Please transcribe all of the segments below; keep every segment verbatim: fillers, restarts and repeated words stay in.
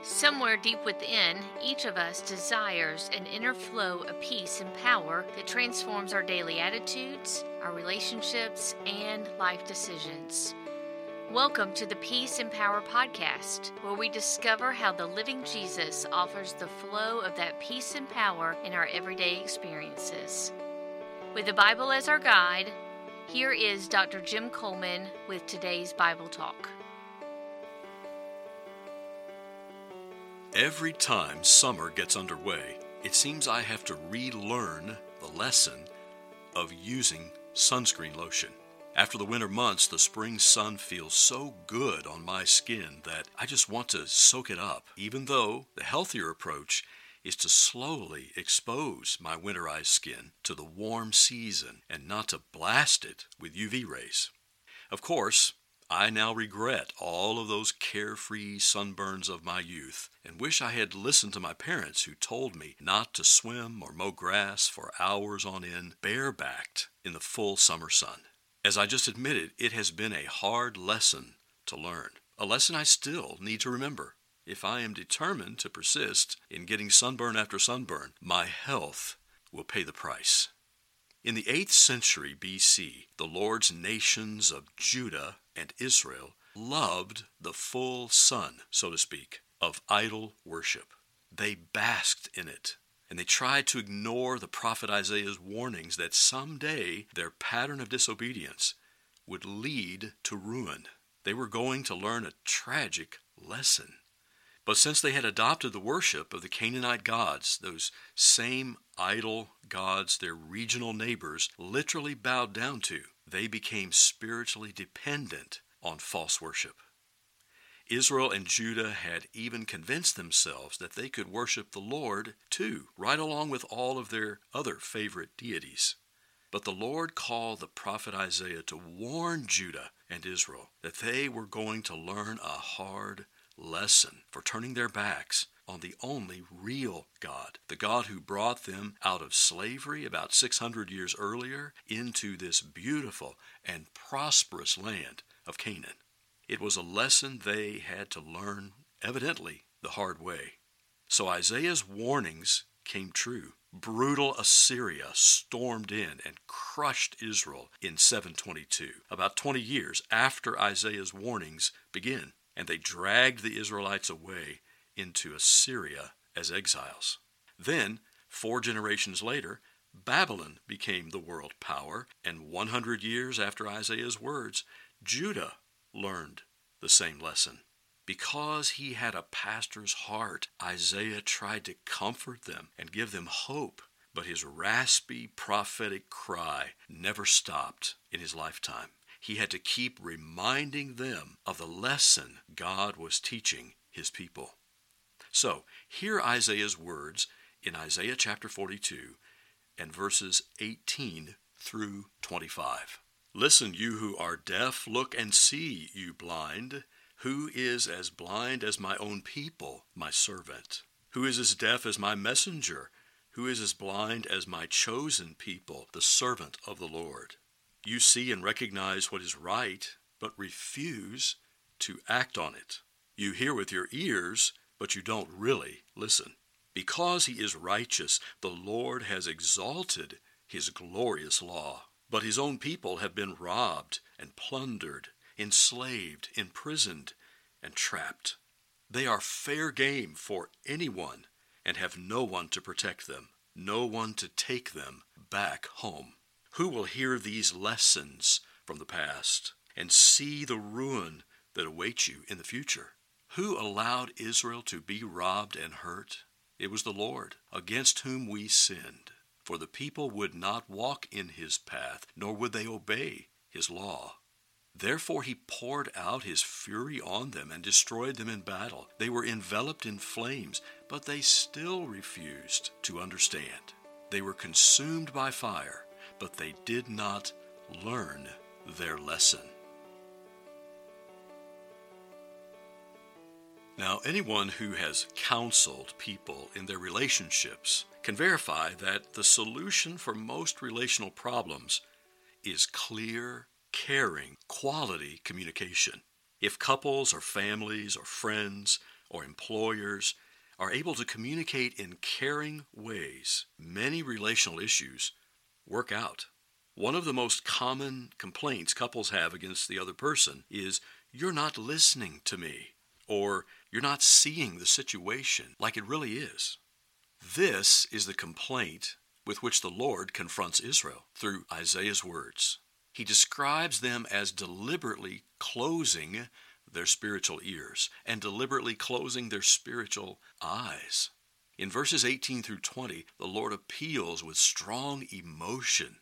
Somewhere deep within, each of us desires an inner flow of peace and power that transforms our daily attitudes, our relationships, and life decisions. Welcome to the Peace and Power Podcast, where we discover how the living Jesus offers the flow of that peace and power in our everyday experiences. With the Bible as our guide, here is Doctor Jim Coleman with today's Bible Talk. Every time summer gets underway, it seems I have to relearn the lesson of using sunscreen lotion. After the winter months, the spring sun feels so good on my skin that I just want to soak it up, even though the healthier approach is to slowly expose my winterized skin to the warm season and not to blast it with U V rays. Of course, I now regret all of those carefree sunburns of my youth and wish I had listened to my parents who told me not to swim or mow grass for hours on end, barebacked in the full summer sun. As I just admitted, it has been a hard lesson to learn, a lesson I still need to remember. If I am determined to persist in getting sunburn after sunburn, my health will pay the price. In the eighth century B C, the Lord's nations of Judah and Israel loved the full sun, so to speak, of idol worship. They basked in it, and they tried to ignore the prophet Isaiah's warnings that someday their pattern of disobedience would lead to ruin. They were going to learn a tragic lesson. But since they had adopted the worship of the Canaanite gods, those same idol gods their regional neighbors literally bowed down to, they became spiritually dependent on false worship. Israel and Judah had even convinced themselves that they could worship the Lord too, right along with all of their other favorite deities. But the Lord called the prophet Isaiah to warn Judah and Israel that they were going to learn a hard lesson for turning their backs on the only real God, the God who brought them out of slavery about six hundred years earlier into this beautiful and prosperous land of Canaan. It was a lesson they had to learn, evidently, the hard way. So Isaiah's warnings came true. Brutal Assyria stormed in and crushed Israel in seven twenty-two, about twenty years after Isaiah's warnings begin. And they dragged the Israelites away into Assyria as exiles. Then, four generations later, Babylon became the world power, and one hundred years after Isaiah's words, Judah learned the same lesson. Because he had a pastor's heart, Isaiah tried to comfort them and give them hope, but his raspy prophetic cry never stopped in his lifetime. He had to keep reminding them of the lesson God was teaching his people. So, hear Isaiah's words in Isaiah chapter forty-two and verses eighteen through twenty-five. Listen, you who are deaf, look and see, you blind. Who is as blind as my own people, my servant? Who is as deaf as my messenger? Who is as blind as my chosen people, the servant of the Lord? You see and recognize what is right, but refuse to act on it. You hear with your ears, but you don't really listen. Because he is righteous, the Lord has exalted his glorious law. But his own people have been robbed and plundered, enslaved, imprisoned, and trapped. They are fair game for anyone and have no one to protect them, no one to take them back home. Who will hear these lessons from the past and see the ruin that awaits you in the future? Who allowed Israel to be robbed and hurt? It was the Lord, against whom we sinned. For the people would not walk in his path, nor would they obey his law. Therefore he poured out his fury on them and destroyed them in battle. They were enveloped in flames, but they still refused to understand. They were consumed by fire, but they did not learn their lesson. Now, anyone who has counseled people in their relationships can verify that the solution for most relational problems is clear, caring, quality communication. If couples or families or friends or employers are able to communicate in caring ways, many relational issues work out. One of the most common complaints couples have against the other person is, "You're not listening to me," or "You're not seeing the situation like it really is." This is the complaint with which the Lord confronts Israel through Isaiah's words. He describes them as deliberately closing their spiritual ears and deliberately closing their spiritual eyes. In verses eighteen through twenty, the Lord appeals with strong emotion.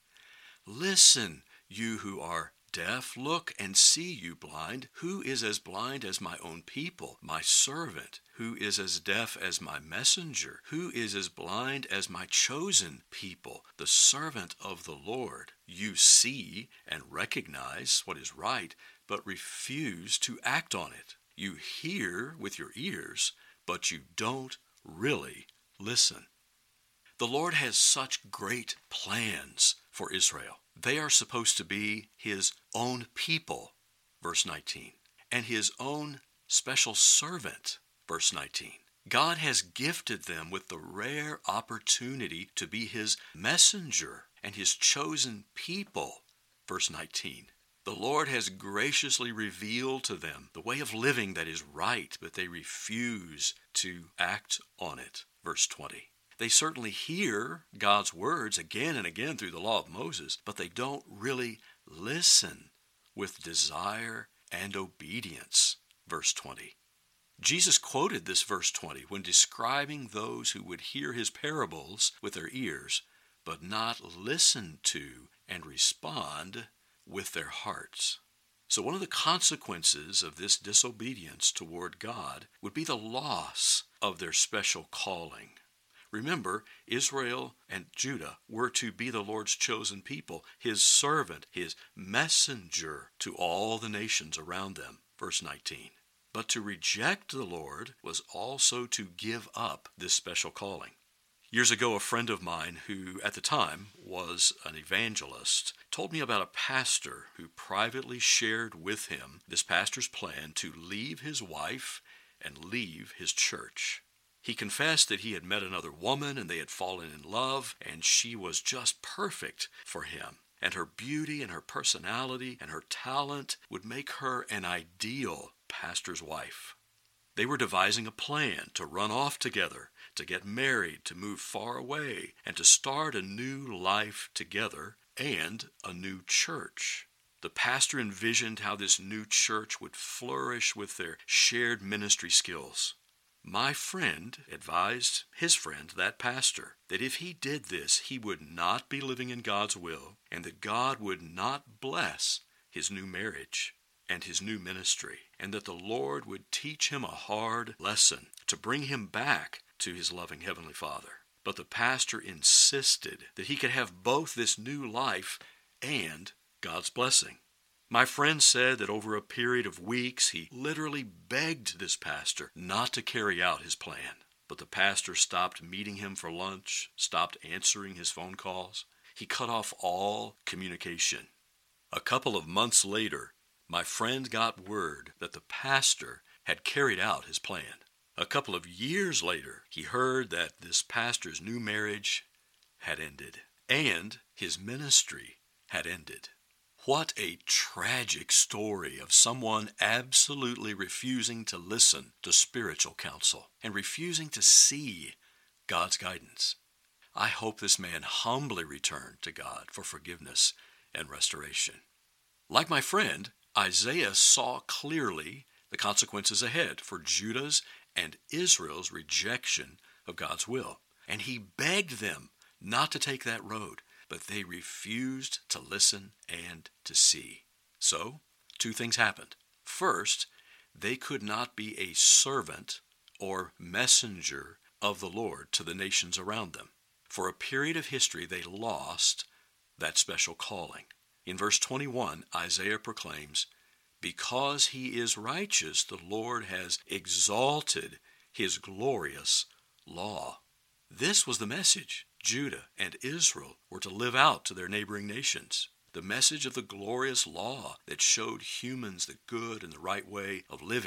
"Listen, you who are deaf, look and see, you blind. Who is as blind as my own people, my servant? Who is as deaf as my messenger? Who is as blind as my chosen people, the servant of the Lord? You see and recognize what is right, but refuse to act on it. You hear with your ears, but you don't really listen." The Lord has such great plans for Israel. They are supposed to be His own people, verse nineteen, and His own special servant, verse nineteen. God has gifted them with the rare opportunity to be His messenger and His chosen people, verse nineteen. The Lord has graciously revealed to them the way of living that is right, but they refuse to act on it, verse twenty. They certainly hear God's words again and again through the law of Moses, but they don't really listen with desire and obedience, verse twenty. Jesus quoted this verse twenty when describing those who would hear His parables with their ears, but not listen to and respond with their hearts. So one of the consequences of this disobedience toward God would be the loss of their special calling. Remember, Israel and Judah were to be the Lord's chosen people, His servant, His messenger to all the nations around them, verse nineteen. But to reject the Lord was also to give up this special calling. Years ago, a friend of mine who at the time was an evangelist told me about a pastor who privately shared with him this pastor's plan to leave his wife and leave his church. He confessed that he had met another woman and they had fallen in love, and she was just perfect for him. And her beauty and her personality and her talent would make her an ideal pastor's wife. They were devising a plan to run off together, to get married, to move far away, and to start a new life together and a new church. The pastor envisioned how this new church would flourish with their shared ministry skills. My friend advised his friend, that pastor, that if he did this, he would not be living in God's will, and that God would not bless his new marriage and his new ministry, and that the Lord would teach him a hard lesson to bring him back to his loving Heavenly Father. But the pastor insisted that he could have both this new life and God's blessing. My friend said that over a period of weeks, he literally begged this pastor not to carry out his plan. But the pastor stopped meeting him for lunch, stopped answering his phone calls. He cut off all communication. A couple of months later, my friend got word that the pastor had carried out his plan. A couple of years later, he heard that this pastor's new marriage had ended, and his ministry had ended. What a tragic story of someone absolutely refusing to listen to spiritual counsel and refusing to see God's guidance. I hope this man humbly returned to God for forgiveness and restoration. Like my friend, Isaiah saw clearly the consequences ahead for Judah's and Israel's rejection of God's will, and he begged them not to take that road. But they refused to listen and to see. So, two things happened. First, they could not be a servant or messenger of the Lord to the nations around them. For a period of history, they lost that special calling. In verse twenty-one, Isaiah proclaims, "Because he is righteous, the Lord has exalted his glorious law." This was the message Judah and Israel were to live out to their neighboring nations. The message of the glorious law that showed humans the good and the right way of living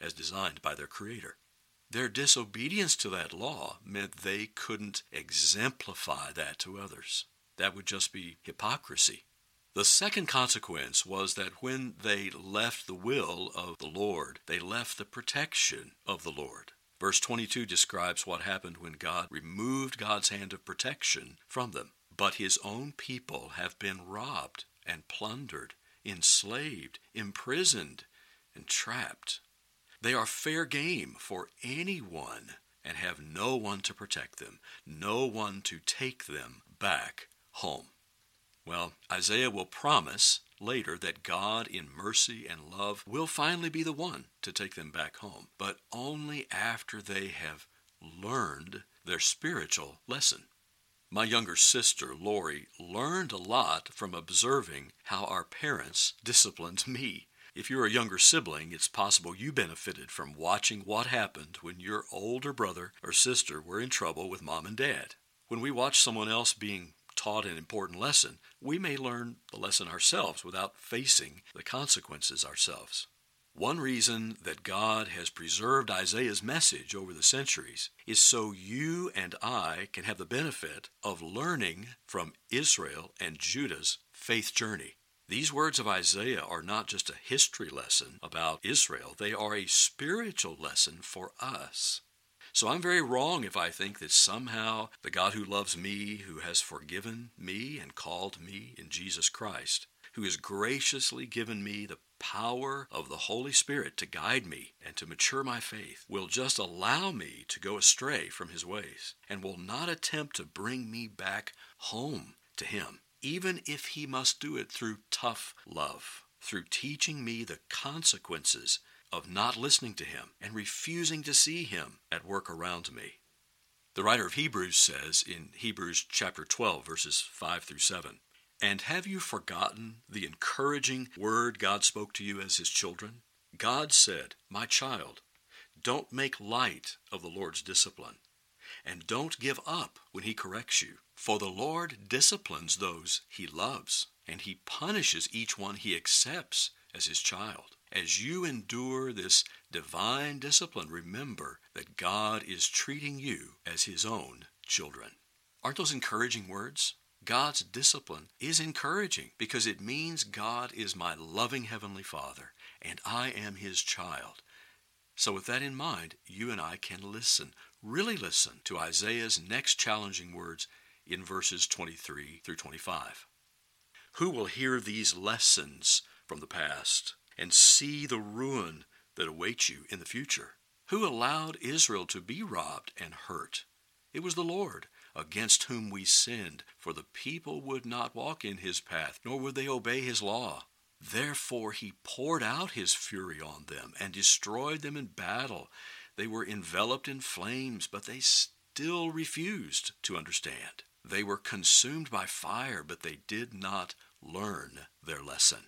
as designed by their Creator. Their disobedience to that law meant they couldn't exemplify that to others. That would just be hypocrisy. The second consequence was that when they left the will of the Lord, they left the protection of the Lord. Verse twenty-two describes what happened when God removed God's hand of protection from them. But his own people have been robbed and plundered, enslaved, imprisoned, and trapped. They are fair game for anyone and have no one to protect them, no one to take them back home. Well, Isaiah will promise later that God in mercy and love will finally be the one to take them back home, but only after they have learned their spiritual lesson. My younger sister, Lori, learned a lot from observing how our parents disciplined me. If you're a younger sibling, it's possible you benefited from watching what happened when your older brother or sister were in trouble with mom and dad. When we watch someone else being taught an important lesson, we may learn the lesson ourselves without facing the consequences ourselves. One reason that God has preserved Isaiah's message over the centuries is so you and I can have the benefit of learning from Israel and Judah's faith journey. These words of Isaiah are not just a history lesson about Israel, they are a spiritual lesson for us. So I'm very wrong if I think that somehow the God who loves me, who has forgiven me and called me in Jesus Christ, who has graciously given me the power of the Holy Spirit to guide me and to mature my faith, will just allow me to go astray from his ways and will not attempt to bring me back home to him, even if he must do it through tough love, through teaching me the consequences of not listening to him and refusing to see him at work around me. The writer of Hebrews says in Hebrews chapter twelve, verses five through seven, "And have you forgotten the encouraging word God spoke to you as his children? God said, 'My child, don't make light of the Lord's discipline, and don't give up when he corrects you. For the Lord disciplines those he loves, and he punishes each one he accepts as his child. As you endure this divine discipline, remember that God is treating you as his own children.'" Aren't those encouraging words? God's discipline is encouraging because it means God is my loving Heavenly Father and I am his child. So with that in mind, you and I can listen, really listen to Isaiah's next challenging words in verses twenty-three through twenty-five. Who will hear these lessons from the past and see the ruin that awaits you in the future? Who allowed Israel to be robbed and hurt? It was the Lord, against whom we sinned, for the people would not walk in his path, nor would they obey his law. Therefore he poured out his fury on them and destroyed them in battle. They were enveloped in flames, but they still refused to understand. They were consumed by fire, but they did not learn their lesson.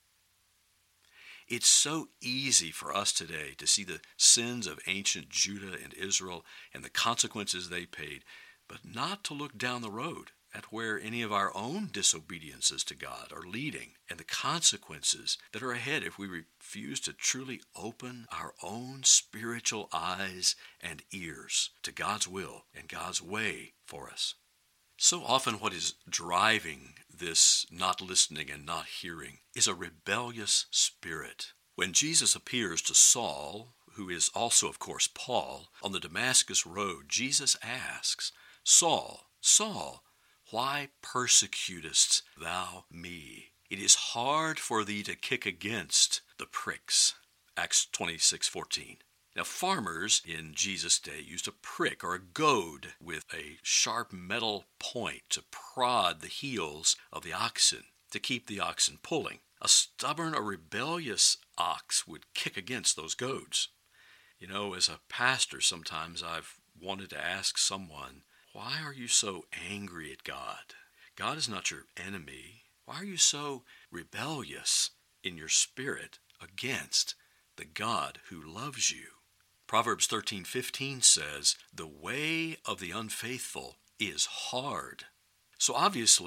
It's so easy for us today to see the sins of ancient Judah and Israel and the consequences they paid, but not to look down the road at where any of our own disobediences to God are leading and the consequences that are ahead if we refuse to truly open our own spiritual eyes and ears to God's will and God's way for us. So often what is driving this not listening and not hearing is a rebellious spirit. When Jesus appears to Saul, who is also, of course, Paul, on the Damascus road, Jesus asks, "Saul, Saul, why persecutest thou me? It is hard for thee to kick against the pricks." Acts twenty-six fourteen. Now, farmers in Jesus' day used a prick or a goad with a sharp metal point to prod the heels of the oxen to keep the oxen pulling. A stubborn or rebellious ox would kick against those goads. You know, as a pastor, sometimes I've wanted to ask someone, why are you so angry at God? God is not your enemy. Why are you so rebellious in your spirit against the God who loves you? Proverbs thirteen fifteen says, "The way of the unfaithful is hard." So obviously,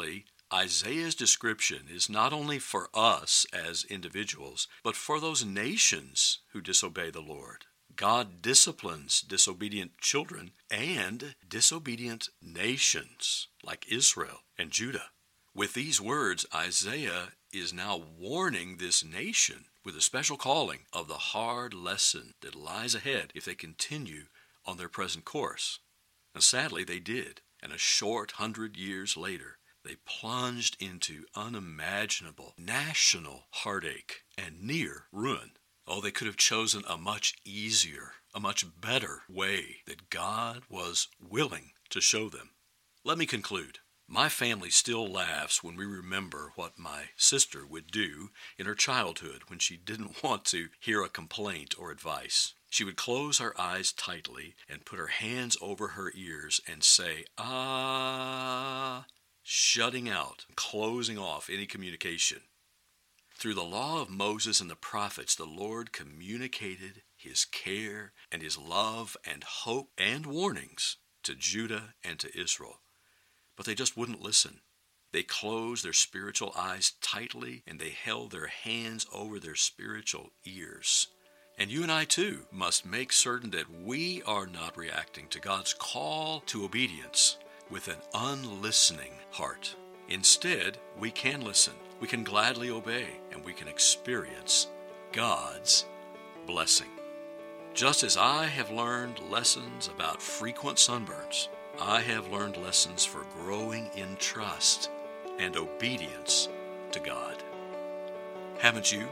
Isaiah's description is not only for us as individuals, but for those nations who disobey the Lord. God disciplines disobedient children and disobedient nations like Israel and Judah. With these words, Isaiah is now warning this nation with a special calling of the hard lesson that lies ahead if they continue on their present course. And sadly, they did. And a short hundred years later, they plunged into unimaginable national heartache and near ruin. Oh, they could have chosen a much easier, a much better way that God was willing to show them. Let me conclude. My family still laughs when we remember what my sister would do in her childhood when she didn't want to hear a complaint or advice. She would close her eyes tightly and put her hands over her ears and say, ah, shutting out, closing off any communication. Through the law of Moses and the prophets, the Lord communicated his care and his love and hope and warnings to Judah and to Israel. But they just wouldn't listen. They closed their spiritual eyes tightly and they held their hands over their spiritual ears. And you and I too must make certain that we are not reacting to God's call to obedience with an unlistening heart. Instead, we can listen, we can gladly obey, and we can experience God's blessing. Just as I have learned lessons about frequent sunburns, I have learned lessons for growing in trust and obedience to God. Haven't you?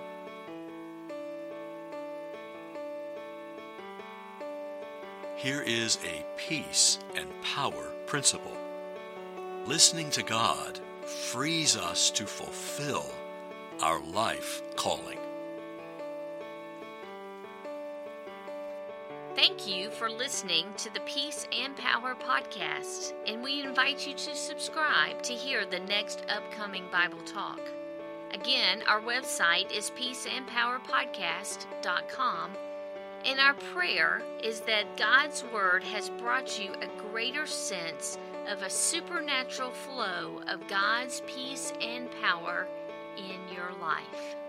Here is a peace and power principle. Listening to God frees us to fulfill our life calling. Thank you for listening to the Peace and Power podcast, and we invite you to subscribe to hear the next upcoming Bible talk. Again, our website is peace and power podcast dot com, and our prayer is that God's Word has brought you a greater sense of a supernatural flow of God's peace and power in your life.